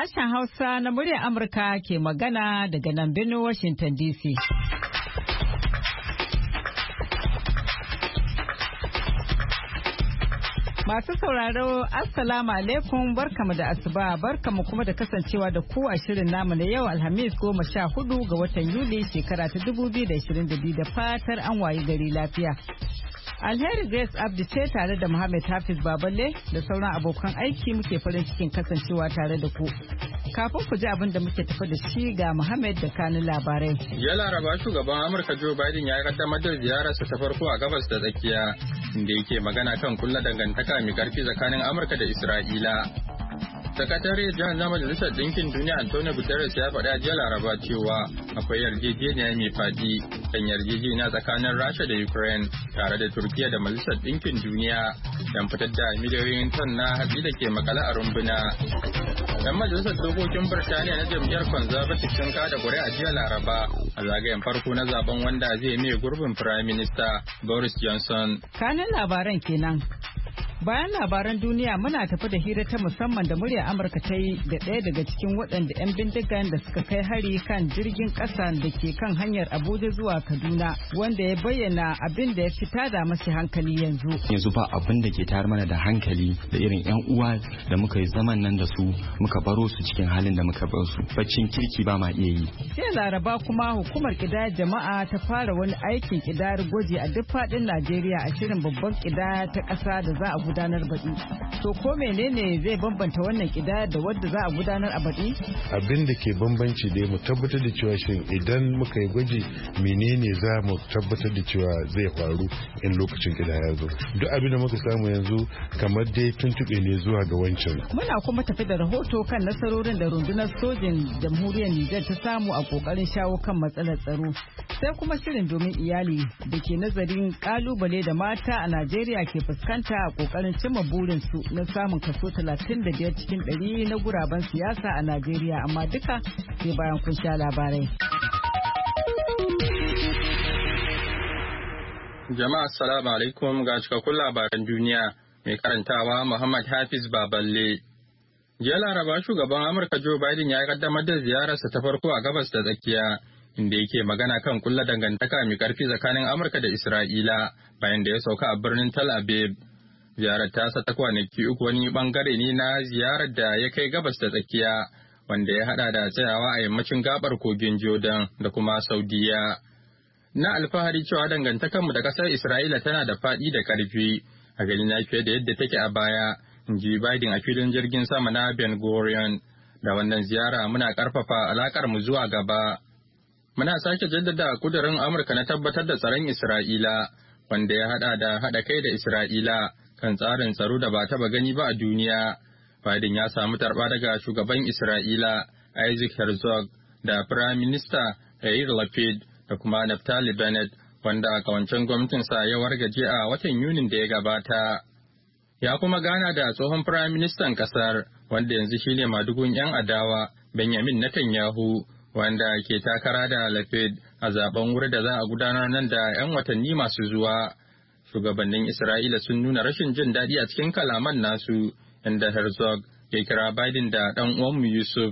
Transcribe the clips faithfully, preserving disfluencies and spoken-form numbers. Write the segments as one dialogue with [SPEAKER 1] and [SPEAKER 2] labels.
[SPEAKER 1] Sashen Hausa na muryar Amurka ke magana daga nan birnin Washington D C. Masu sauraro, Assalamu alaikum, barkamu da asuba, barkamu kuma da kasancewa da ku a shirin namu na yau Alhamis goma sha hudu ga watan Yuli shekara ta dubu biyu da ashirin da biyu da fatar an wayi gari lafiya. Alheri Grace Abdi ce tare da Muhammad Hafiz Baballe da sauran abokan aiki muke farin cikin kasancewa tare da ku. Kafin ku ji abin da muke tafi da shi ga Muhammad da kanin labarai.
[SPEAKER 2] Ya Laraba shugaban Amurka Joe Biden ya kaddamar da ziyararsa ta farko a gabas da tsakiya inda yake magana kan kulla dangantaka mai karfi tsakanin Amurka da Isra'ila. Sakatare Janar na Majalisar Ɗinkin Duniya Antonio Guterres ya faɗa jiya Laraba cewa akwai yarjejeniya mai faɗi kan yarjejeniya tsakanin Rasha da Ukraine tare da Turkiya da Majalisar Ɗinkin Duniya don fitar da miliyoyin ton na hatsi da ke makale a rumbuna. Dan Majalisar Dokokin Birtaniya na jam'iyyar Conservative sun kada ƙuri'a jiya Laraba a zagayen farko na zaben wanda zai mai gurbin Prime Minister Boris Johnson.
[SPEAKER 1] Kanin labaran kenan. Bayan labaran duniya muna tafi da hira ta musamman da muryar Amurka ta yi da ɗaya daga cikin waɗanda 'yan bindigan da suka kai hari kan jirgin ƙasa da ke kan hanyar Abuja zuwa Kaduna wanda ya bayyana abin da ya fi tada mashi hankali yanzu.
[SPEAKER 3] Yanzu ba abin da ke tayar mana da hankali da irin 'yan uwa da muka yi zaman nan da su muka baro su cikin halin da muka bar su. Baccin kirki ba ma iya yi.
[SPEAKER 1] Sai Laraba kuma hukumar ƙidayar jama'a ta fara wani aikin ƙidayar gwaji a duk faɗin Najeriya a shirin babban ƙidaya ta ƙasa da za a gudanar baɗi. To ko menene zai bambanta wannan ƙidaya da wadda za a gudanar a baɗi?
[SPEAKER 4] Abin da ke bambanci dai mu tabbatar da cewa shin idan muka yi gwaji menene za mu tabbatar da cewa zai faru in lokacin ƙidaya zo. Duk abin da muka samu yanzu kamar dai tuntuɓe ne zuwa ga wancan.
[SPEAKER 1] Muna kuma tafi da rahoto kan nasarorin da rundunar sojin jamhuriyar Nijar ta samu a ƙoƙarin shawo kan matsalar tsaro. Sai kuma shirin domin iyali da ke nazarin ƙalubale da mata a Najeriya ke fuskanta a ƙoƙarin cimma burinsu na samun kaso talatin da biyar cikin ɗari na guraben siyasa a Najeriya, amma duka sai bayan kun sha labarai.
[SPEAKER 2] Jama'a assalamu alaikum ga cikakkun labaran duniya mai karantawa Muhammad Hafiz Baballe. Jiya Laraba shugaban Amurka Joe Biden ya kaddamar da ziyararsa ta farko a gabas da tsakiya inda yake magana kan kulla dangantaka mai karfi tsakanin Amurka da Isra'ila bayan da ya sauka a birnin Tel Aviv. Ziyarar tasa ta kwanaki uku wani bangare ne na ziyarar da ya kai gabas da tsakiya wanda ya hada da tsayawa a yammacin gabar kogin Jordan da kuma Saudiya. Na alfahari cewa dangantakarmu da kasar Isra'ila tana da faɗi da ƙarfi a garin na fiye da yadda take a baya, in ji Biden a filin jirgin sama na Ben Gurion. Da wannan ziyara muna ƙarfafa alaƙar mu zuwa gaba. Muna sake jaddada kudurin Amurka na tabbatar da tsaron Isra'ila wanda ya hada da haɗa kai da Isra'ila kan tsarin tsaro da ba taba gani ba a duniya. Biden ya samu tarba daga shugaban Isra'ila Isaac Herzog da Prime Minister Yair Lapid da kuma Naftali Bennett wanda a kawancen gwamnatinsa ya wargaje a watan Yunin da ya gabata. Ya kuma gana da tsohon Prime Minister kasar wanda yanzu shine madugun 'yan adawa Benjamin Netanyahu wanda ke takara da Lapid a zaben wuri da za a gudanar nan da 'yan watanni masu zuwa. Shugabannin Isra'ila sun nuna rashin jin daɗi a cikin kalaman nasu, inda Herzog ya kira Biden da ɗan uwanmu Yusuf.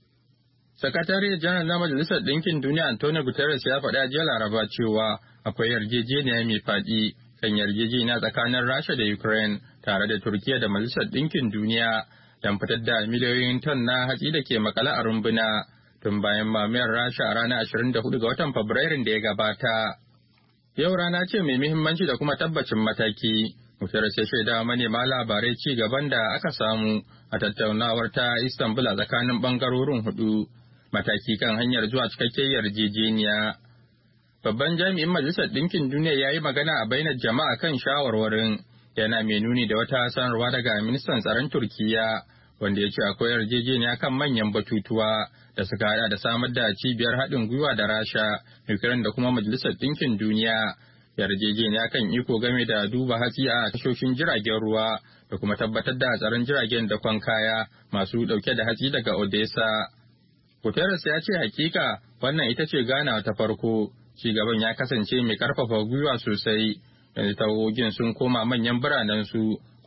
[SPEAKER 2] Sakatare Janar na Majalisar Ɗinkin Duniya Antonio Guterres ya faɗa jiya Laraba cewa akwai yarjejeniya mai faɗi kan yarjejeniya tsakanin Rasha da Ukraine tare da Turkiya da Majalisar Ɗinkin Duniya don fitar da miliyoyin ton na hatsi da ke makale a rumbuna tun bayan mamayar Rasha a ranar ashirin da hudu ga watan Fabrairun da ya gabata. Yau rana ce mai muhimmanci da kuma tabbacin mataki. Guterres ya shaida manema labarai ci gaban da aka samu a tattaunawar ta Istanbul a tsakanin bangarorin hudu. Mataki kan hanyar zuwa cikakken yarjejeniya. Babban jami'in Majalisar Ɗinkin Duniya ya yi magana a bainar jama'a kan shawarwarin, yana mai nuni da wata sanarwa daga ministan tsaron Turkiyya, wanda ya ce akwai yarjejeniya kan manyan batutuwa da suka hada da samar da cibiyar haɗin gwiwa da Rasha, Ukraine da kuma Majalisar Ɗinkin Duniya, yarjejeniya kan iko game da duba hatsi a tashoshin jiragen ruwa da kuma tabbatar da tsaron jiragen da kwan kaya masu ɗauke da hatsi daga Odessa. Guterres ya ce hakika wannan ita ce ganawa ta farko, ci gaban ya kasance mai karfafa gwiwa sosai, yanzu tawagogin sun koma manyan biranensu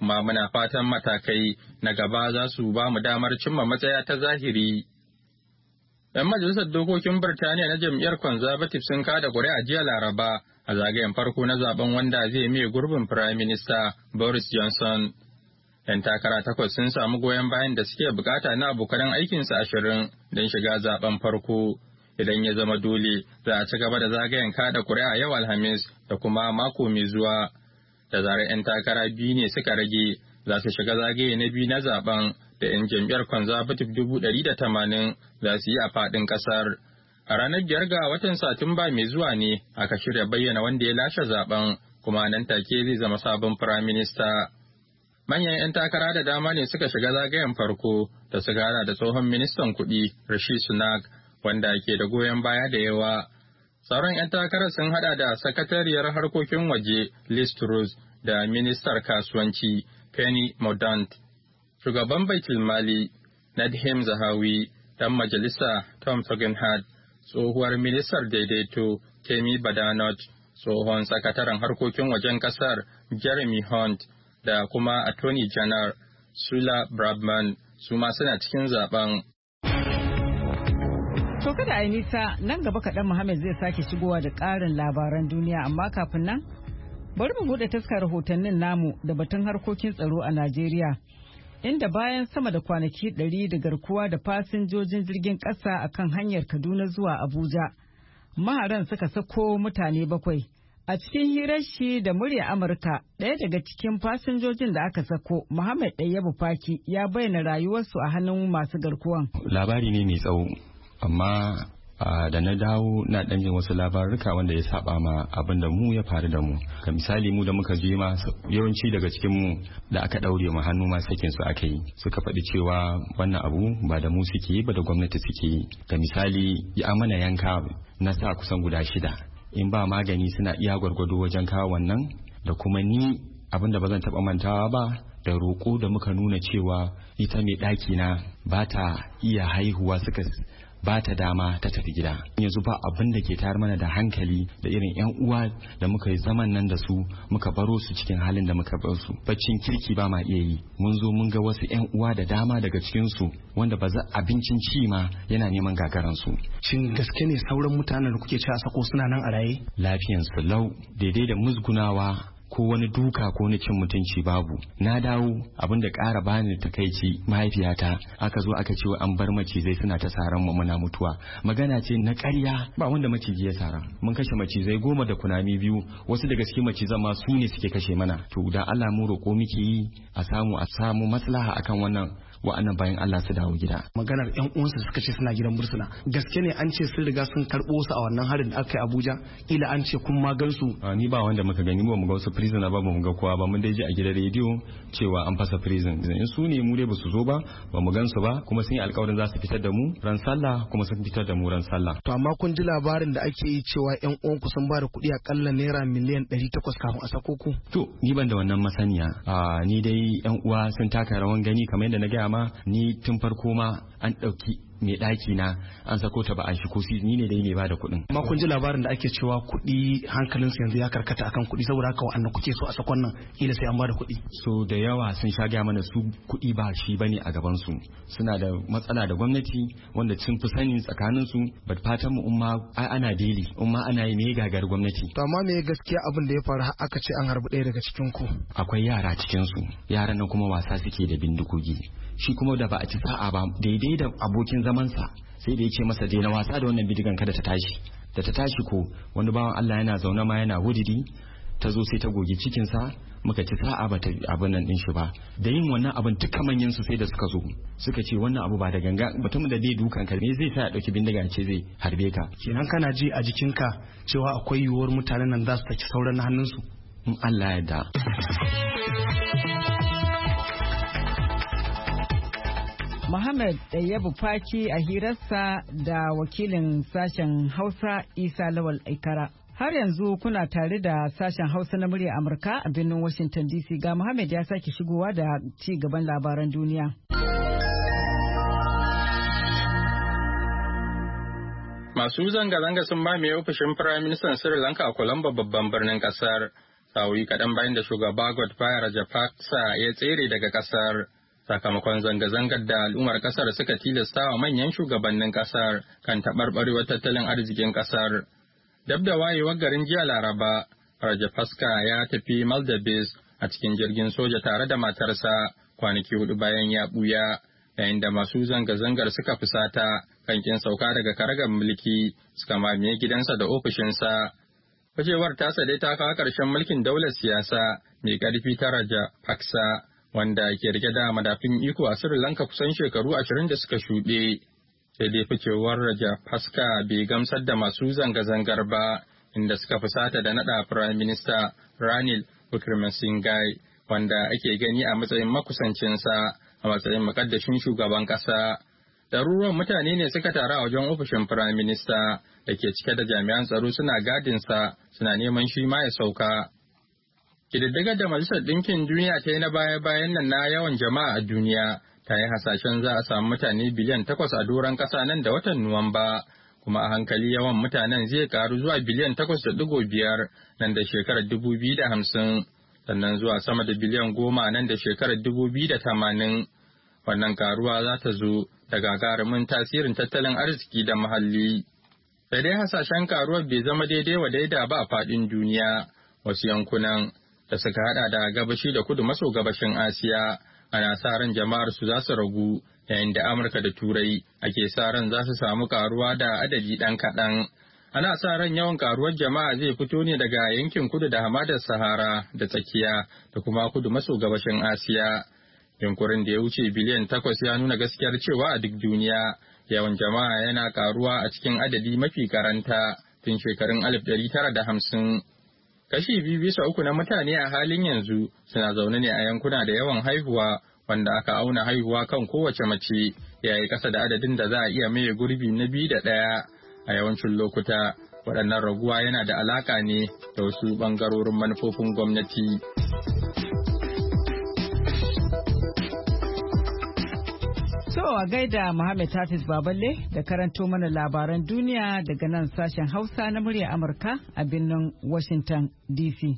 [SPEAKER 2] kuma muna fatan matakai na gaba za su ba mu damar cimma matsaya ta zahiri. 'Yan majalisar dokokin Birtaniya na jam'iyyar Conservative sun kada ƙuri'a jiya Laraba a zagayen farko na zaben wanda zai mai gurbin Prime Minister Boris Johnson. 'Yan takara takwas sun samu goyon bayan da suke bukata na abokan aikinsu ashirin don shiga zaben farko. Idan ya zama dole, za a ci gaba da zagayen kada ƙuri'a yau Alhamis da kuma mako mai zuwa. Da zarar 'yan takara biyu ne suka rage, za su shiga zagaye na biyu na zaben da 'yan jam'iyyar Conservative dubu ɗari da tamanin za su yi a faɗin ƙasar. A ranar biyar ga watan Satumba mai zuwa ne aka shirya bayyana wanda ya lashe zaben, kuma nan take zai zama sabon Prime Minister. Manyan 'yan takara da dama ne suka shiga zagayen farko da su gara da tsohon ministan kuɗi Rishi Sunak, wanda ke da goyon baya da yawa. Sauran 'yan takarar sun hada da sakatariyar harkokin waje Liz Truss da ministar kasuwanci Penny Mordaunt, shugaban baitul mali Nadhim Zahawi, dan majalisa Tom Tugendhat, tsohuwar ministar daidaito Kemi Badenoch, tsohon sakataren harkokin wajen kasar Jeremy Hunt da kuma Attorney General Sula Braverman su ma suna cikin zaben.
[SPEAKER 1] To kada a yi nisa, nan gaba kaɗan Muhammad zai sake shigowa da ƙarin labaran duniya, amma kafin nan bari mu buɗe taskar rahotannin namu da batun harkokin tsaro a Najeriya, inda bayan sama da kwanaki ɗari da garkuwa da fasinjojin jirgin ƙasa a kan hanyar Kaduna zuwa Abuja, maharan suka sako mutane bakwai. A cikin hirar shi da murya Amurka, ɗaya daga cikin fasinjojin da aka sako, Muhammad Ɗayyabu Faki, ya bayyana rayuwarsu a hannun masu garkuwan.
[SPEAKER 3] Labari ne mai tsawo, amma da na dawo na ɗan jin wasu labaruka wanda ya saba ma abin da mu ya faru da mu. Ka misali mu da muka je ma yawanci daga cikin mu da aka ɗaure mu hannu ma sakin su aka yi. Suka faɗi cewa wannan abu ba da mu suke yi ba da gwamnati suke yi. Ka misali ya mana yanka na sa kusan guda shida. In ba magani suna iya gwargwado wajen kawo wannan, da kuma ni abin da ba zan taɓa mantawa ba da roƙo da muka nuna cewa ita mai ɗaki na ba ta iya haihuwa suka ba ta dama ta tafi gida. Yanzu ba abin da ke tayar mana da hankali da irin yan uwa da muka yi zaman nan da su, muka baro su cikin halin da muka bar su. Baccin kirki ba ma iya yi. Mun zo mun ga wasu yan uwa da dama daga cikin su wanda ba za abincin ci ma yana neman gagaran su.
[SPEAKER 5] Shin gaske ne sauran mutanen da kuke ci a sako suna nan a raye?
[SPEAKER 3] Lafiyan su lau, daidai da musgunawa ko wani duka ko wani cin mutunci babu. Na dawo abin da ƙara bani takaici, mahaifiyata aka zo aka ce an bar macizai suna ta saran mu muna mutuwa. Magana ce na ƙarya, ba wanda maciji ya sara. Mun kashe macizai goma da kunami biyu, wasu daga cikin macizan ma su ne suke kashe mana. To da Allah mu roƙo muke yi a samu a samu maslaha akan wannan wa'annan bayan Allah su dawo gida.
[SPEAKER 5] Maganar yan uwansu suka ce suna gidan bursuna, gaske ne an ce sun riga sun karɓo su a wannan harin da aka yi Abuja? Ila an ce kun ma gansu?
[SPEAKER 3] Ni ba wanda muka gani, ba mu ga wasu prisoner ba, ba mu ga kowa ba. Mun dai ji a gidan rediyo cewa an fasa prison. In su ne mu dai ba su zo ba, ba mu gansu ba, kuma sun yi alƙawarin za su fitar da mu ran sallah, kuma sun fitar da mu ran sallah.
[SPEAKER 5] To amma kun ji labarin da ake yi cewa yan uwanku sun ba da kuɗi akalla naira miliyan ɗari takwas kafin a sako ku?
[SPEAKER 3] To ni ban da wannan masaniya. Ni dai yan uwa sun taka rawan gani kamar yadda na gaya ma, ni tun farko ma an ɗauki mai ɗaki na an sako ta ba an shi kusi, ni ne dai ne ba da kuɗin.
[SPEAKER 5] Amma kun ji labarin da ake cewa kuɗi hankalinsu yanzu ya karkata akan kuɗi, saboda haka wa'annan kuke so a sakon nan kila sai an ba da kuɗi.
[SPEAKER 3] So da yawa sun sha gaya mana su kuɗi ba shi bane a gaban su, suna da matsala da gwamnati wanda sun fi sani tsakanin su. Ba fatan mu umma ai ana daily umma ana yi me gagar gwamnati.
[SPEAKER 5] To amma me gaskiya abin da ya faru aka ce an harbi ɗaya daga cikin ku?
[SPEAKER 3] Akwai yara cikin su, yaran nan kuma wasa suke da bindigogi. Shi kuma da ba a ci sa'a ba, daidai da abokin zamansa sai da ya ce masa daina wasa da wannan bidigan kada ta tashi. Da ta tashi ko wani bawan Allah yana zaune ma yana wudidi, ta zo sai ta goge cikinsa, muka ci sa'a ba ta abin nan din shi ba. Da yin wannan abin duka manyan su sai da suka zo suka ce wannan abu ba da ganga, mutum da dai dukan ka me zai sa ya dauki bindiga ce zai harbe ka.
[SPEAKER 5] Kenan kana ji a jikinka cewa akwai yiwuwar mutanen nan za su taki sauran na hannunsu?
[SPEAKER 3] In Allah ya yarda.
[SPEAKER 1] Muhammad Ɗayyabu Faki a hirarsa da wakilin sashen Hausa Isa Lawal Aikara. Har yanzu kuna tare da sashen Hausa na murya Amurka a birnin Washington D C. Ga Muhammad ya sake shigowa da ci gaban labaran duniya.
[SPEAKER 2] Masu zanga-zanga sun mamaye ofishin Firayim Ministan Sri Lanka a Colombo babban birnin kasar. sa'o'i kaɗan bayan da shugaba Godfrey Rajapaksa ya tsere daga ƙasar sakamakon zanga-zangar da al'ummar ƙasar suka tilasta wa manyan shugabannin ƙasar kan taɓarɓarewar tattalin arzikin ƙasar. Dab da wayewar garin jiya Laraba, Rajapaksa ya tafi Maldives a cikin jirgin soja tare da matarsa kwanaki hudu bayan ya ɓuya, yayin da masu zanga-zangar suka fusata kan kin sauka daga karagar mulki suka mamaye gidansa da ofishinsa. Ficewar tasa dai ta kawo ƙarshen mulkin daular siyasa mai ƙarfi ta Rajapaksa, wanda ke rike da madafin iko a Sri Lanka kusan shekaru ashirin da suka shuɗe. Sai dai ficewar Rajapaksa bai gamsar da masu zanga-zangar ba, inda suka fusata da naɗa Firayim Minista Ranil Wickremesinghe, wanda ake gani a matsayin makusancinsa a matsayin mukaddashin shugaban ƙasa. Ɗaruruwan mutane ne suka taru a wajen ofishin Firayim Minista da ke cike da jami'an tsaro suna gadinsa suna neman shi ma ya sauka. Ƙididdigar da Majalisar Ɗinkin Duniya ta yi na baya-bayan nan na yawan jama'a a duniya ta yi hasashen za a samu mutane biliyan takwas a doron ƙasa nan da watan Nuwamba, kuma a hankali yawan mutanen zai ƙaru zuwa biliyan takwas da ɗigo biyar nan da shekarar dubu biyu da hamsin, sannan zuwa sama da biliyan goma nan da shekarar dubu biyu da tamanin. Wannan karuwa za ta zo da gagarumin tasirin tattalin arziki da muhalli. Sai dai hasashen karuwar bai zama daidai wa daida ba a faɗin duniya. Wasu yankunan da suka hada da gabashi da kudu maso gabashin Asiya ana sa ran jama'ar su za su ragu, yayin da Amurka da Turai ake sa ran za su samu karuwa da adadi ɗan kaɗan. Ana sa ran yawan karuwar jama'a zai fito ne daga yankin kudu da hamadar Sahara da tsakiya da kuma kudu maso gabashin Asiya. Yunkurin da ya wuce biliyan takwas ya nuna gaskiyar cewa a duk duniya yawan jama'a yana karuwa a cikin adadi mafi karanta tun shekarun alif ɗari tara da hamsin. Kashi biyu bisa uku na mutane a halin yanzu suna zaune ne a yankuna da yawan haihuwa, wanda aka auna haihuwa kan kowace mace yayi ƙasa da adadin da za a iya maye gurbi na biyu da ɗaya. A yawancin lokuta waɗannan raguwa yana da alaƙa ne da wasu ɓangarorin manufofin gwamnati.
[SPEAKER 1] So a gaida Muhammad Hafiz Baballe da karanto mana labaran duniya daga nan sashen Hausa na murya Amurka a birnin Washington D C.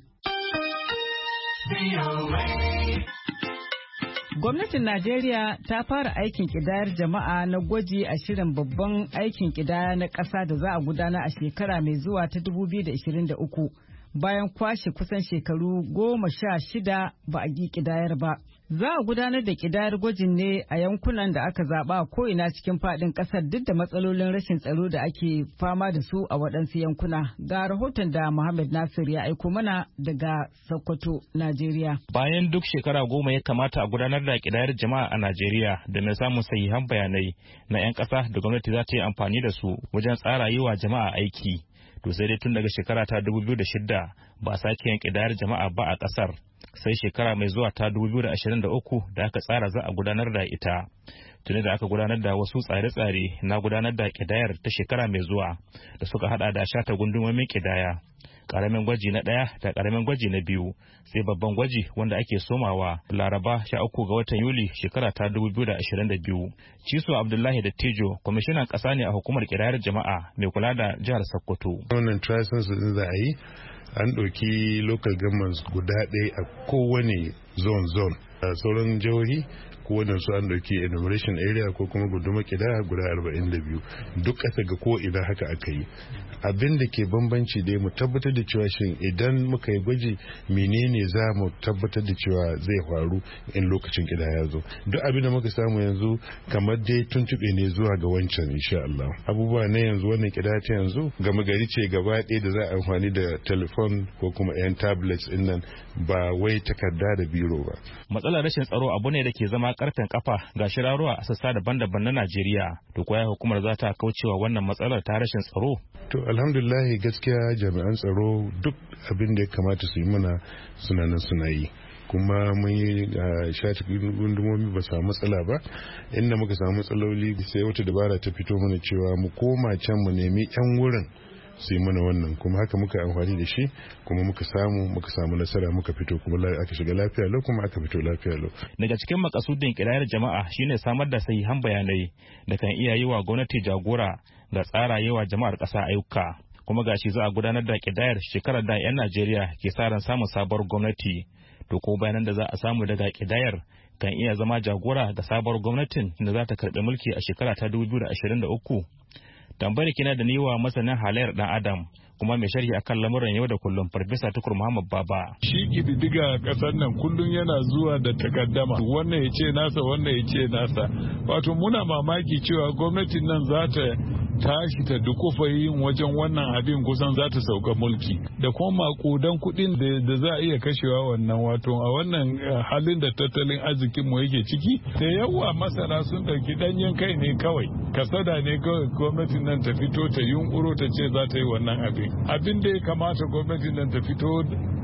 [SPEAKER 1] Gwamnatin Najeriya ta fara aikin kidayar jama'a na gwaji a shirin babban aikin kidaya na ƙasa da za a gudana a shekara mai zuwa ta dubu biyu da ashirin da uku bayan kwashe kusan shekaru goma sha shida ba a yi kidayar ba. Za a gudanar da kidayar gwajin ne a yankunan da aka zaɓa ko'ina cikin faɗin ƙasar duk da matsalolin rashin tsaro da ake fama da su a waɗansu yankuna. Ga rahoton da Muhammad Nasir ya aiko mana daga Sokoto, Najeriya.
[SPEAKER 6] Bayan duk shekara goma ya kamata a gudanar da kidayar jama'a a Najeriya da mai samun sahihan bayanai na 'yan ƙasa da gwamnati za ta yi amfani da su wajen tsara yi wa jama'a aiki. To sai dai tun daga shekara ta dubu biyu da shida ba a sake yin kidayar jama'a ba a ƙasar. Sai shekara mai zuwa ta dubu biyu da ashirin da uku da aka tsara za a gudanar da ita. Tuni da aka gudanar da wasu tsare-tsare na gudanar da kidayar ta shekara mai zuwa da suka hada da shata gundumomin kidaya, karamin gwaji na ɗaya da karamin gwaji na biyu, sai babban gwaji wanda ake somawa Laraba sha uku ga watan Yuli shekara ta dubu biyu da ashirin da biyu. Ciso Abdullahi Dattijo, kwamishinan ƙasa ne a hukumar kidayar jama'a mai kula da jihar Sokoto.
[SPEAKER 4] Wannan tricensus din za a yi an ɗauki local governments guda ɗaya a kowane zone zone a sauran jihohi kowane su an ɗauki enumeration area ko kuma guduma kidaya guda arba'in da biyu duk ƙasa ga ko ina haka aka yi. Abin da ke bambanci dai mu tabbatar da cewa shin idan muka yi gwaji menene za mu tabbatar da cewa zai faru in lokacin kidaya zo. Duk abin da muka samu yanzu kamar dai tuntuɓe ne zuwa ga wancan insha Allah. Abubuwa na yanzu wannan kidaya ta yanzu gama gari ce gaba ɗaya da za a amfani da telefon ko kuma yan tablets din nan ba wai takarda da biro ba.
[SPEAKER 6] Matsalar rashin tsaro abu ne da ke zama karfen kafa ga shirarwa a sassa daban-daban na Najeriya. To kuwa hukumar za ta kaucewa wannan matsalar ta rashin tsaro?
[SPEAKER 4] To alhamdulillah gaskiya jami'an tsaro duk abin da ya kamata su yi mana suna nan suna yi. Kuma mun yi shata gundumomi ba samu matsala ba, inda muka samu matsaloli sai wata dabara ta fito mana cewa mu koma can mu nemi 'yan wurin su yi mana wannan, kuma haka muka amfani da shi kuma muka samu muka samu nasara muka fito kuma aka shiga lafiya lau kuma aka fito lafiya lau.
[SPEAKER 6] Daga cikin makasudin kidayar jama'a shine samar da sahihan bayanai da kan iya yi wa gwamnati jagora ga tsara yi wa jama'ar ƙasa ayyuka. kuma gashi za a gudanar da kidayar shekarar da 'yan Najeriya ke sa ran samun sabuwar gwamnati. To ko bayanan da za a samu daga kidayar kan iya zama jagora ga sabuwar gwamnatin da za ta karɓi mulki a shekara ta dubu biyu da ashirin da uku. Tambayar kina da niwa masanin halayyar dan Adam kuma mai sharhi akan lamuran yau da kullum Farfesa Tukur Muhammad Baba.
[SPEAKER 7] Shi kididdiga a ƙasar nan kullum yana zuwa da takaddama, wannan ya ce nasa wannan ya ce nasa. Wato muna mamaki cewa gwamnatin nan za ta tashi ta dukufa yin wajen wannan abin kusan za ta sauka mulki da kuma makudan kuɗin da za a iya kashewa wannan, wato a wannan halin da tattalin arzikin mu yake ciki da yawa masana sun ɗauki ɗanyen kai ne kawai, kasada ne kawai gwamnatin nan ta fito ta yunkuro ta ce za ta yi wannan abin abin da ya kamata gwamnatin nan ta fito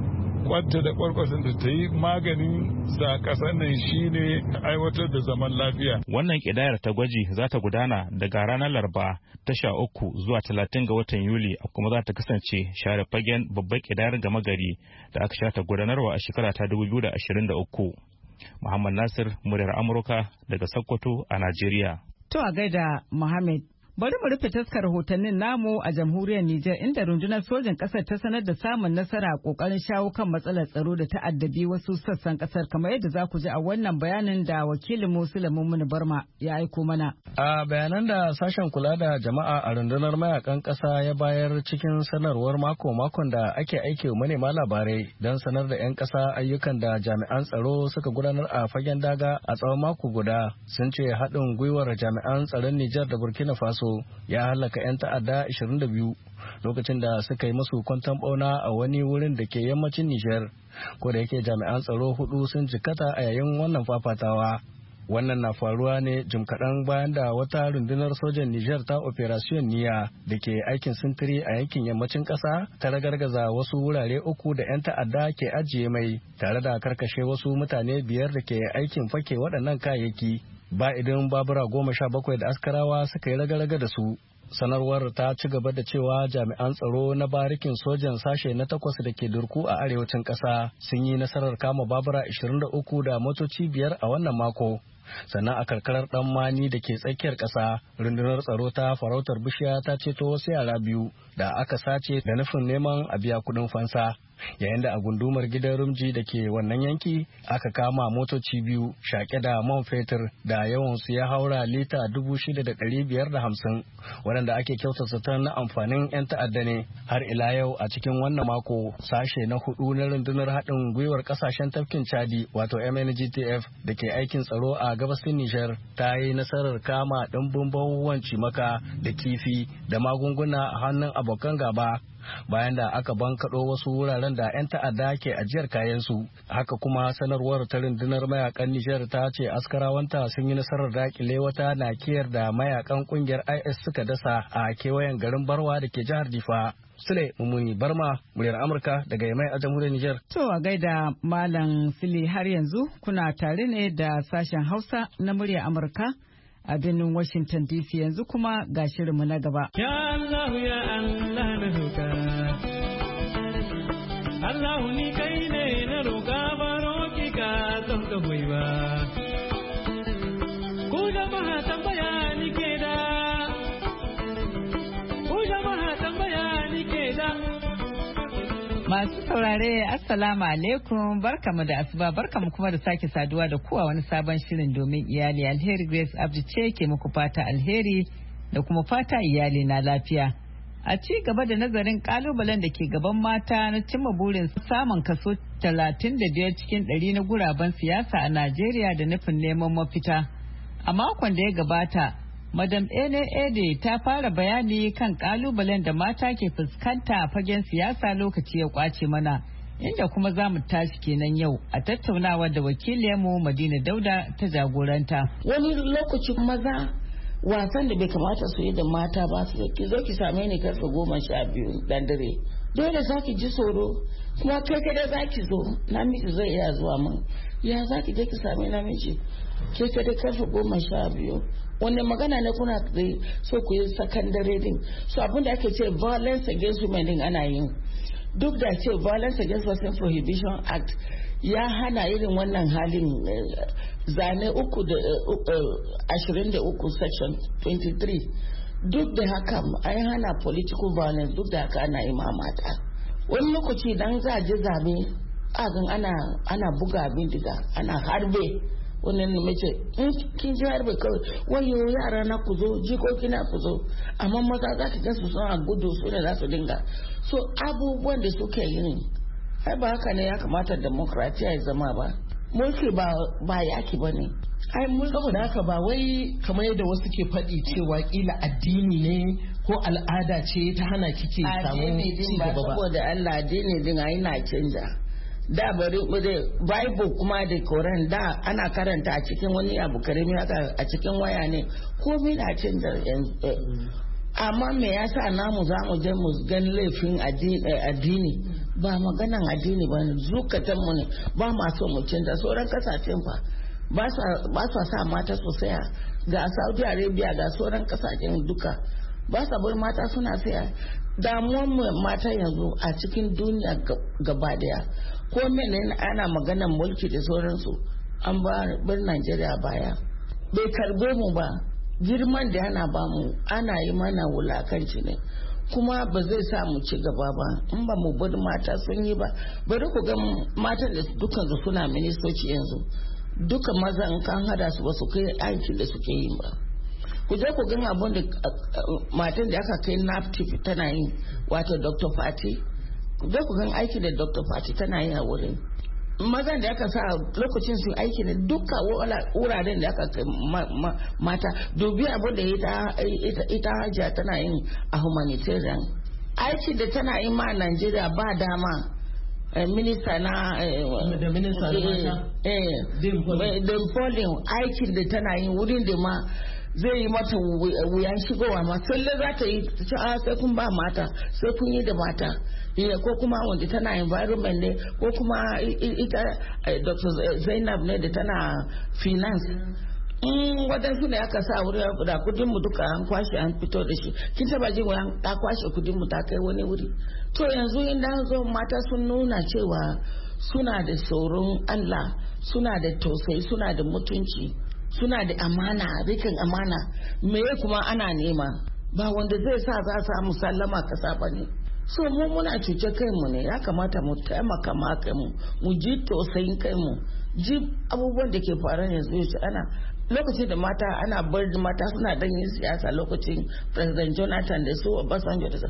[SPEAKER 7] kwanta da kwarkwasan da ta yi maganin sa kasar nan shine aiwatar da zaman lafiya.
[SPEAKER 6] Wannan kidayar ta gwaji za ta gudana daga ranar Laraba ta sha uku zuwa talatin ga watan Yuli, kuma za ta kasance share fagen babbar kidayar gama gari da aka sha ta gudanarwa a shekara ta dubu biyu da ashirin da uku. Muhammad Nasir, muryar Amurka daga Sokoto a Najeriya.
[SPEAKER 1] To a gaida Muhammad. Bari mu rufe taskar rahotannin namu a jamhuriyar Nijar inda rundunar sojin ƙasar ta sanar da samun nasara a ƙoƙarin shawo kan matsalar tsaro da ta'addabi wasu sassan ƙasar kamar yadda za ku ji a wannan bayanin da wakilin Sulaiman Muni Barma ya aiko mana.
[SPEAKER 8] A bayanan da sashen kula da jama'a a rundunar mayakan ƙasa ya bayar cikin sanarwar mako-makon da ake aiki wa manema labarai don sanar da 'yan ƙasa ayyukan da jami'an tsaro suka gudanar a fagen daga a tsawon mako guda sun ce haɗin gwiwar jami'an tsaron Nijar da Burkina Faso ya halaka 'yan ta'adda ashirin da biyu lokacin da suka yi masu kwanton bauna a wani wurin da ke yammacin Nijar, ko da yake jami'an tsaro hudu sun jikkata a yayin wannan fafatawa. Wannan na faruwa ne jim kaɗan bayan da wata rundunar sojan Nijar ta Operation Niya da ke aikin sintiri a yankin yammacin ƙasa ta ragargaza wasu wurare uku da 'yan ta'adda ke ajiye mai tare da karkashe wasu mutane biyar da ke aikin fake waɗannan kayayyaki. Ba idan babura goma sha bakwai da askarawa suka yi raga-raga da su. Sanarwar ta ci gaba da cewa jami'an tsaro na barikin sojan sashe na takwas da ke durku a arewacin ƙasa sun yi nasarar kama babura ashirin da uku da motoci biyar a wannan mako. Sannan a karkarar ɗan mani da ke tsakiyar ƙasa rundunar tsaro ta farautar bishiya ta ceto wasu yara biyu da aka sace da nufin neman a biya kuɗin fansa, yayin da a gundumar gidan rumji da ke wannan yanki aka kama motoci biyu shaƙe da man fetur da yawansu ya haura lita dubu shida da ɗari biyar da hamsin waɗanda ake kyautata ta na amfanin 'yan ta'adda ne. Har ila yau a cikin wannan mako sashe na hudu na rundunar haɗin gwiwar ƙasashen tafkin Chadi wato M N G T F da ke aikin tsaro a gabasin Nijar ta yi nasarar kama ɗimbin bahuwan cimaka da kifi da magunguna a hannun abokan gaba bayan da aka bankaɗo wasu wuraren da 'yan ta'adda ke ajiyar kayansu. Haka kuma sanarwar ta rundunar mayakan Nijar ta ce askarawanta sun yi nasarar dakile wata nakiyar da mayakan kungiyar I S suka dasa a kewayen garin Barwa da ke jihar Difa. Sule Mumuni Barma, muryar Amurka daga Yamai a jamhuriyar Nijar.
[SPEAKER 1] To a gaida Malam Sule, har yanzu kuna tare ne da sashen Hausa na muryar Amurka a birnin Washington D C, yanzu kuma ga shirinmu na gaba.
[SPEAKER 9] Ya Allah ya Allah na roƙa. Allah ni kai ne na roƙa baro ki ka don ka hoyi ba. Ku jama'a tambaya ni ke da. Ku jama'a tambaya ni ke da.
[SPEAKER 1] Masu saurare Assalamu alaikum, barkamu da asuba, barkamu kuma da sake saduwa da kowa wani sabon shirin domin iyali. Alheri Grace Abdi ce ke muku fata alheri da kuma fata iyali na lafiya. A ci gaba da nazarin kalubalen da ke gaban mata na cimma burin samun kaso talatin da biyar cikin ɗari na guraben siyasa a Najeriya da nufin neman mafita. A makon da ya gabata, Madam Ene Ede ta fara bayani kan kalubalen da mata ke fuskanta a fagen siyasa lokaci ya kwace mana, inda kuma za mu tashi kenan yau a tattaunawa da wakiliyarmu Madina Dauda ta jagoranta.
[SPEAKER 10] Wani lokacin maza wasan da bai kamata su yi da mata ba su ki zo ki same ni karfe goma sha biyu dan dare. Dole za ki ji tsoro, kuma kai kada za ki zo, namiji zai iya zuwa min. Ya za ki je ki same namiji? Ke kada karfe goma sha biyu. Wannan magana ne kuna so ku yi sakandare din. So abin da ake ce violence against women din ana yin. Duk da ce violence against person prohibition act ya hana irin wannan halin zane uku da ashirin da uku section twenty-three duk da haka an hana political violence duk da haka ana yi mata wani lokaci dan za a je zabe agan ana ana buga bindiga ana harbe wannan ne mace in kin ji harbe kawai wayo yara na ku zo jikoki na ku zo amma maza za ka ga su suna gudu su ne za su dinga so abubuwan da suke yin ai ba haka ne ya kamata demokratiya ya zama ba mulki ba ba yaki ba ne
[SPEAKER 11] ai mulki saboda haka ba wai kamar yadda wasu ke faɗi cewa kila addini ne ko al'ada ce ta hana kike samun ci gaba ba
[SPEAKER 10] saboda Allah addini din ai na canja da bari bible kuma da koran da ana karanta a cikin wani abu karami haka a cikin waya ne komai na canja yanzu amma me yasa namu za mu je mu gan laifin addini ba maganan addini ba ne zukatan mu ne ba ma so mu canza sauran kasashen fa ba sa sa mata sosai ga Saudi Arabia ga sauran kasashen duka ba sa bar mata suna saya damuwan mu mata yanzu a cikin duniya gaba daya ko menene ana maganan mulki da sauransu an bar Najeriya baya bai karbe mu ba girman da ana bamu ana yi mana wulakanci ne kuma ba zai sa mu ci gaba ba in ba mu bar mata sun yi ba bari ku ga matan da dukan su suna ministoci yanzu duka maza in kan hada su ba su kai aiki da suke yi ba ku je ku ga abin da matan da aka kai naptip tana yi wato Dr. Fati ku je ku ga aiki da Dr. Fati tana yi a wurin mazan da aka sa lokacin su aiki da duka wuraren da aka kai mata dubi abin da ita hajiya tana yin a humanitarian aiki da tana yi ma Najeriya ba dama minista na
[SPEAKER 11] da minista na mata
[SPEAKER 10] dimpolin aikin da tana yi wurin da ma zai yi mata wuyan shigowa ma sai za ta yi sai kun ba mata sai kun yi da mata ko kuma wanda tana environment ne ko kuma ita Doctor Zainab ne da tana finance in wadansu ne aka sa wuri da kudin mu duka an kwashe an fito da shi kin taba jin wani ta kwashe kudin mu ta kai wani wuri to yanzu inda zo mata sun nuna cewa suna da tsoron Allah suna da tausayi suna da mutunci suna da amana rikin amana me kuma ana nema ba wanda zai sa za a samu sallama kasa ba ne so mu muna cuce kanmu ne ya kamata mu taimaka ma kanmu mu ji tausayin kanmu ji abubuwan da ke faru yanzu yaushe ana lokacin da mata ana bar mata suna dan yin siyasa lokacin president Jonathan da su Obasanjo da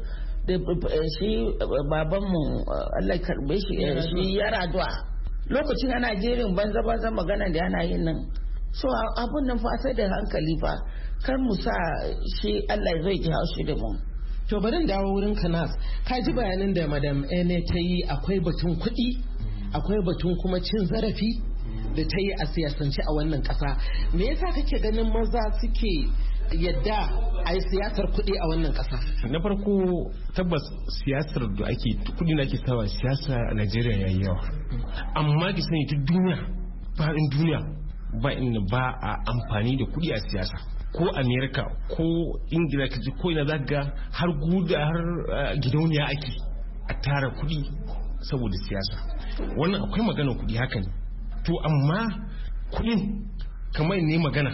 [SPEAKER 10] shi babanmu Allah ya karbe shi shi ya raduwa lokacin ana jerin banza banza magana da ana yin nan so abun nan fa sai da hankali fa kar mu sa shi Allah zai ji haushi da mu
[SPEAKER 11] to bari dawo wurin Kanas ka ji bayanin da madam Ene ta yi akwai batun kuɗi akwai batun kuma cin zarafi da ta yi a siyasance a wannan ƙasa me yasa kake ganin maza suke yadda a yi siyasar kuɗi a wannan ƙasa
[SPEAKER 12] na farko tabbas siyasar da ake kuɗi na ake sawa siyasa a Najeriya yayi yawa amma ki sani duk duniya faɗin duniya ba inda ba a amfani da kuɗi a siyasa ko Amerika ko Ingila ka ji ko ina za ga har guda har gidauniya ake a tara kuɗi saboda siyasa wannan akwai magana kuɗi haka ne to amma kuɗin kamar ne magana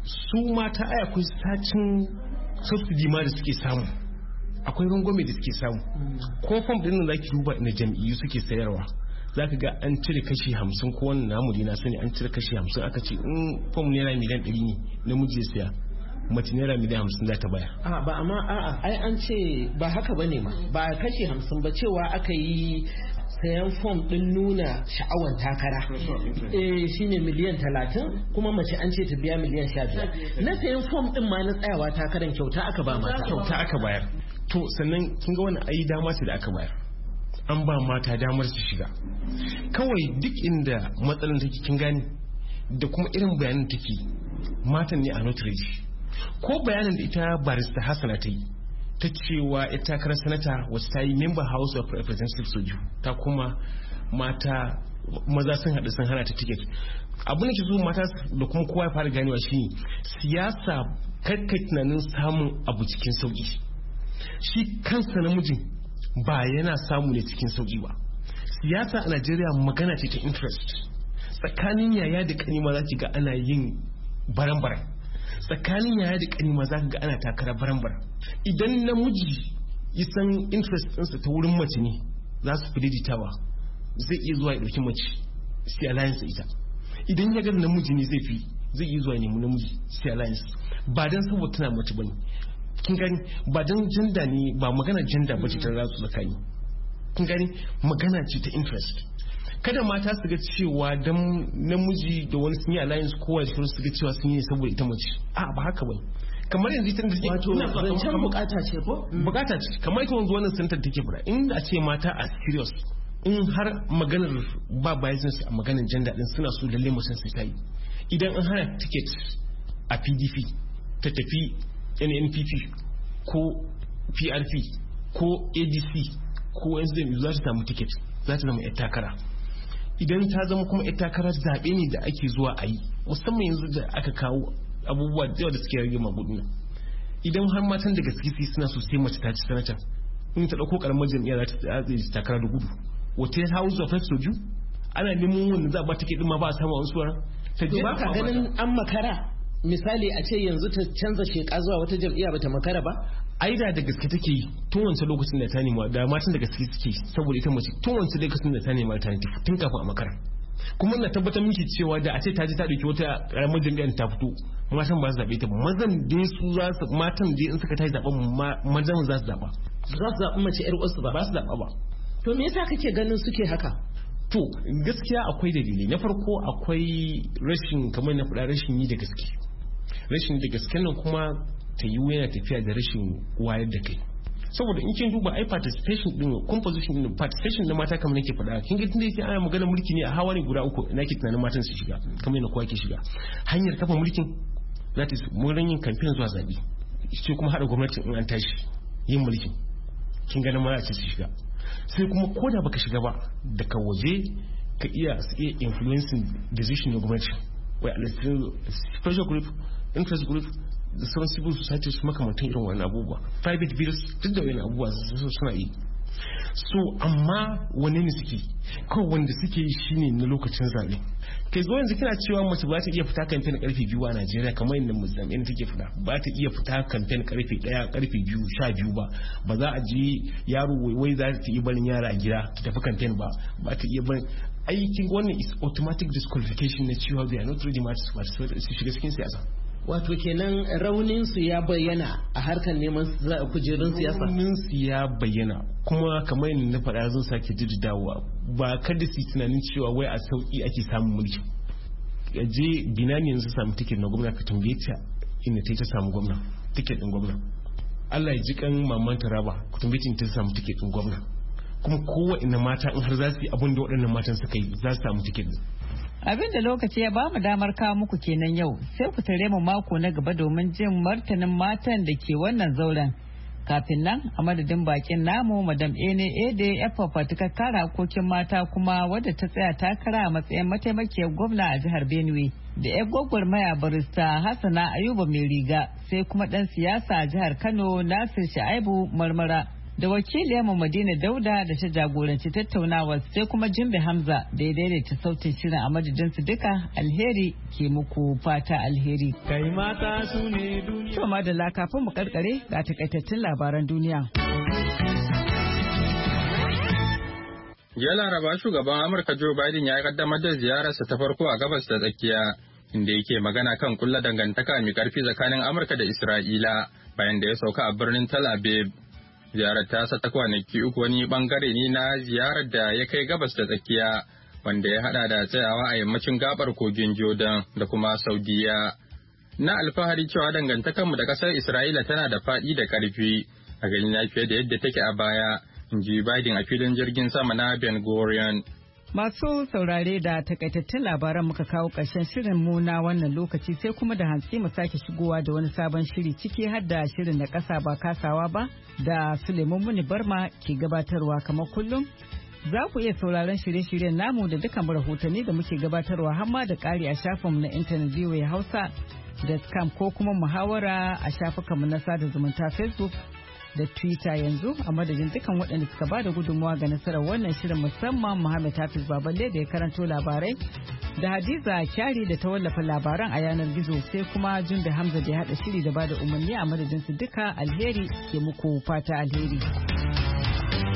[SPEAKER 12] su mata ai akwai sacin subsidy ma da suke samu akwai rangwame da suke samu ko fam din nan zaki duba ina jam'iyyu suke sayarwa zaka ga an cire kashi hamsin ko wannan namu na sani an cire kashi hamsin aka ce in fam naira miliyan ɗari ne namiji ya saya mace naira miliyan hamsin za ta baya
[SPEAKER 11] a ba amma a'a ai an ce ba haka bane ma ba kashi hamsin ba cewa aka yi sayan fom din nuna sha'awan takara eh shine miliyan talatin kuma mace an ce ta biya miliyan sha biyar na sayan fom din ma na tsayawa takaran kyauta aka ba mata
[SPEAKER 12] kyauta aka bayar to sannan kin ga wani ayi dama ce da aka bayar an ba mata damar su shiga kawai duk inda matsalan take kin gani da kuma irin bayanin take matan ne a not ready ko bayanin da ita barista Hassana ta yi ta cewa ita takarar sanata wacce ta yi member house of representatives soju ta kuma mata maza sun haɗu sun hana ta ticket abin da ke so mata da kuma kowa ya fara ganewa shine siyasa kakkai tunanin samun abu cikin sauki shi kansa namijin ba yana samu ne cikin sauki ba siyasa a Najeriya magana ce ta interest tsakanin yaya da kanima za ki ga ana yin baran-baran tsakanin yaya da kanima za ka ga ana takara barambar. Idan namiji ya san interest ɗinsa ta wurin mace ne za su fi daidaitawa, zai iya zuwa ya ɗauki mace sai alliance ita. Idan ya ga namiji ne zai fi zai iya zuwa ya nemi namiji sai alliance, ba dan saboda tana mace bane. Kin gani, ba dan gender ne, ba magana gender ba ce ta rasu tsakani. Kin gani, magana ce ta interest. Kada mata su ga cewa dan namiji da wani sun yi alliance kowa da su ga cewa sun yi saboda ita mace. A ba haka bane. Kamar yanzu ita da
[SPEAKER 11] wato zancen bukata ce ko?
[SPEAKER 12] Bukata ce. Kamar ita wanzu wannan center take fara. Inda a ce mata a serious, in har maganar ba bias a maganar gender din suna so lalle mutum sai ta yi. Idan an hana ticket a P D P ta tafi N N P P ko P R P ko A D C ko S D M za ta samu ticket, za ta zama yar takara. Idan ta zama kuma yar takarar zaɓe ne da ake zuwa a yi, musamman yanzu da aka kawo abubuwa da yawa da suke rage maguduna. Idan har matan da gaske suna so sai mace ta ci sanata, in ta ɗauko ƙaramar jam'iyya za ta tsaye takara da gudu. Wata House of Reps soju ana neman wanda za a ba take ɗin ma ba a samu wasu suwara.
[SPEAKER 11] To ba ka ganin an makara? Misali a ce yanzu ta canza sheka zuwa wata jam'iyya bata makara ba?
[SPEAKER 12] Aida da gaske take yi tun wancan lokacin da ta nema, da matan da gaske suke saboda ita mace tun wancan lokacin da ta nema alternative tun kafin a makara. Kuma na tabbatar miki cewa da a ce ta ji ta dauki wata karamar jam'iyyar ta fito, matan ba su zabe ta ba, mazan dai su za su matan dai in suka tashi zaben mazan za su zaba.
[SPEAKER 11] Za su zaɓi mace yar uwarsu ba?
[SPEAKER 12] Ba su zaba ba.
[SPEAKER 11] To me yasa kake ganin suke haka?
[SPEAKER 12] To gaskiya akwai dalilai. Na farko akwai rashin, kamar na faɗa, rashin yi da gaske. Rashin da gaske nan kuma ta yi yana tafiya da rashin wayar da kai. Saboda in kin duba ai participation din, composition din, participation da mata kamar nake faɗa, kin ga tunda yake ana magana mulki ne a hawa ne guda uku, ina ke tunanin matan su shiga kamar yana kowa ke shiga. Hanyar kafa mulkin za ta mun yin campaign zuwa zabi, sai kuma hada gwamnati in an tashi yin mulkin, kin ga nan ma za su shiga. Sai kuma koda baka shiga ba daga waje ka iya iya influencing decision na gwamnati, wai pressure group, interest group da sauran civil society su makamantan irin wani abubuwa, private bills duk da wani abubuwa suna yi. So amma wane ne suke kawai wanda suke yi shine na lokacin zaɓe. Kai zo yanzu kina cewa mace ba ta iya fita kamfen karfe biyu a Najeriya kamar yadda Mozambique take fita, ba ta iya fita kamfen karfe ɗaya karfe biyu sha biyu ba, ba za a je yaro wai za ta iya barin yara a gida ta tafi kamfen ba, ba ta iya barin aikin. Wannan is automatic disqualification na cewa they are not ready to shiga cikin siyasa.
[SPEAKER 11] Wato kenan raunin su ya bayyana a harkar neman kujerun siyasa.
[SPEAKER 12] Raunin su ya bayyana kuma kamar yadda na faɗa zan sake jiddawa, ba kada su tunanin cewa wai a sauki ake samun mulki. Je Binani yanzu samu tiket na gwamna, ka tambaye ta inda ta samu gwamna tiket din gwamna. Allah ya ji kan maman Taraba, ku tambaye ta samu tiket din gwamna. Kuma kowa ina mata in har za su yi abin da waɗannan matan suka yi za su samu tiket.
[SPEAKER 1] Abin da lokaci ya bamu damar kawo muku kenan yau, sai ku tare mu mako na gaba domin jin martanin matan da ke wannan zauren. Kafin nan a madadin bakin namu Madam Ene Ede ya fafatukar kare hakokin mata kuma wadda ta tsaya takara a matsayin mataimakiyar gwamna a jihar Benue, da ya gwagwarmaya barista Hassana Ayuba mai riga, sai kuma dan siyasa a jihar Kano Nasir Shaibu Marmara, da wakiliyarmu Madina Dauda da ta jagoranci tattaunawa, sai kuma Jimbe Hamza da ya daidaita sautin shirin. A madadin su duka, alheri ke muku fata alheri.
[SPEAKER 9] Kai mata su ne duniya.
[SPEAKER 1] To madalla, kafin mu karkare ga takaitattun labaran duniya.
[SPEAKER 2] Jiya Laraba shugaban Amurka Joe Biden ya kaddamar da ziyararsa ta farko a gabas da tsakiya, inda yake magana kan kulla dangantaka mai karfi tsakanin Amurka da Isra'ila bayan da ya sauka a birnin Tel Aviv. Ziyarar tasa ta kwanaki uku wani bangare ne na ziyarar da ya kai gabas da tsakiya, wanda ya hada da tsayawa a yammacin gabar kogin Jordan da kuma Saudiya. Na alfahari cewa dangantakarmu da kasar Isra'ila tana da faɗi da ƙarfi a ganin ya fiye da yadda take a baya, in ji Biden a filin jirgin sama na Ben Gurion.
[SPEAKER 1] Masu saurare da takaitattun labaran muka kawo ƙarshen shirin mu na wannan lokaci, sai kuma da hantsi mu sake shigowa da wani sabon shiri, ciki har da shirin na ƙasa ba kasawa ba da Suleiman Muni Barma ke gabatarwa. Kamar kullum za ku iya sauraron shirye-shiryen namu da dukkan rahotanni da muke gabatarwa, har ma da ƙari a shafinmu na intanet V O A Hausa da com, ko kuma muhawara a shafukanmu na sada zumunta Facebook da Twitter yanzu a madadin dukan waɗanda suka ba da gudunmawa ga nasarar wannan shirin musamman Muhammad Hafiz Baballe da ya karanto labarai da Hadiza Kyari da ta wallafa labaran a yanar gizo sai kuma Jumbe Hamza da ya haɗa shiri da ba da umarni a madadin su duka alheri ke muku fata alheri.